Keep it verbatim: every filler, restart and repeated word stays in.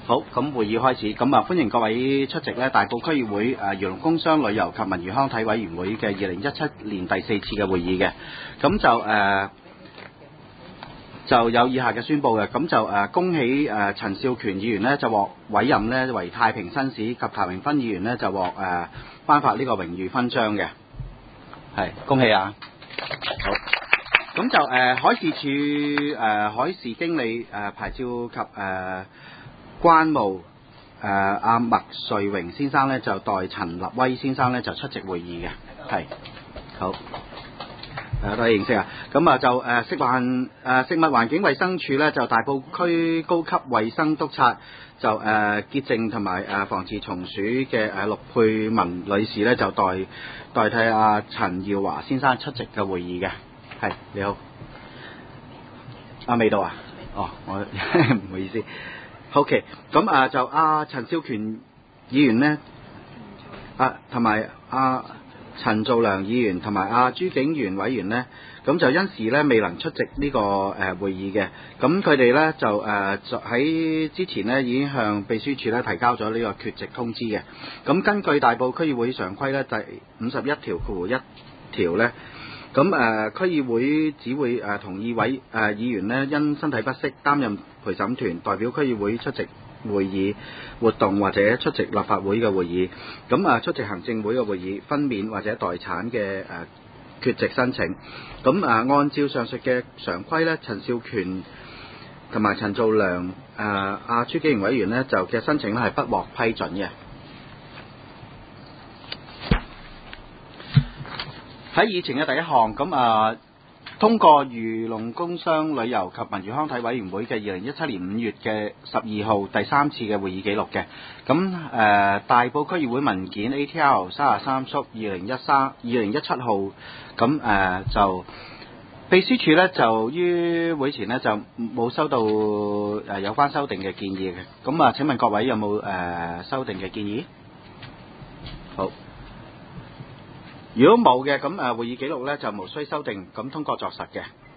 好，咁會議開始，咁啊歡迎各位出席咧大埔區議會誒漁農工商旅遊及文娛康體委員會嘅二零一七年第四次嘅會議嘅，咁就誒、呃、就有以下嘅宣佈嘅，咁就誒、呃、恭喜誒、呃、陳少權議員呢就獲委任呢為太平紳士，及譚榮芬議員呢就獲誒、呃、頒發呢個榮譽勳章嘅，係恭喜啊！好。咁就誒、呃、海事處誒、呃、海事經理誒、呃、牌照及誒、呃、關務誒阿麥瑞榮先生咧就代陳立威先生咧就出席會議嘅，係好誒多謝認識啊。咁啊就誒、呃、食環誒、呃、食物環境衞生署咧就大埔區高級衛生督察就誒、呃、潔淨同埋誒防治蟲鼠嘅誒陸佩文女士咧就代代替阿、啊、陳耀華先生出席嘅會議嘅。係你好，啊未到啊？哦，我唔好意思。OK，咁啊就阿陳少權議員呢，啊同埋阿陳造良議員同埋阿朱景元委員呢，咁就因事呢未能出席呢個誒會議嘅。咁佢哋呢就誒喺之前呢已經向秘書處呢提交咗呢個缺席通知嘅。咁根據大埔區議會常規呢第五十一條括弧一條呢。咁誒、呃、區議會只會誒、呃、同意委誒、呃、議員呢因身體不適擔任陪審團代表區議會出席會議活動或者出席立法會嘅會議，咁啊出席行政會嘅會議分娩或者待產嘅誒、呃、缺席申請，咁啊按照上述嘅常規呢，陳少權同埋陳造良誒阿朱景元委員呢就嘅申請咧係不獲批准嘅。喺議程嘅第一項，咁啊通過漁農工商旅遊及文娛康體委員會嘅二零一七年五月嘅十二號第三次嘅會議記錄嘅，咁誒、呃、大埔區議會文件 A T R 三十三縮二零一三二零一七號，咁誒、呃、就秘書處咧就於會前呢就冇收到誒有關修訂嘅建議嘅，咁啊請問各位有冇誒、呃、修訂嘅建議？好。如果冇嘅，咁誒會議記錄咧就無需修訂，咁通過作實嘅。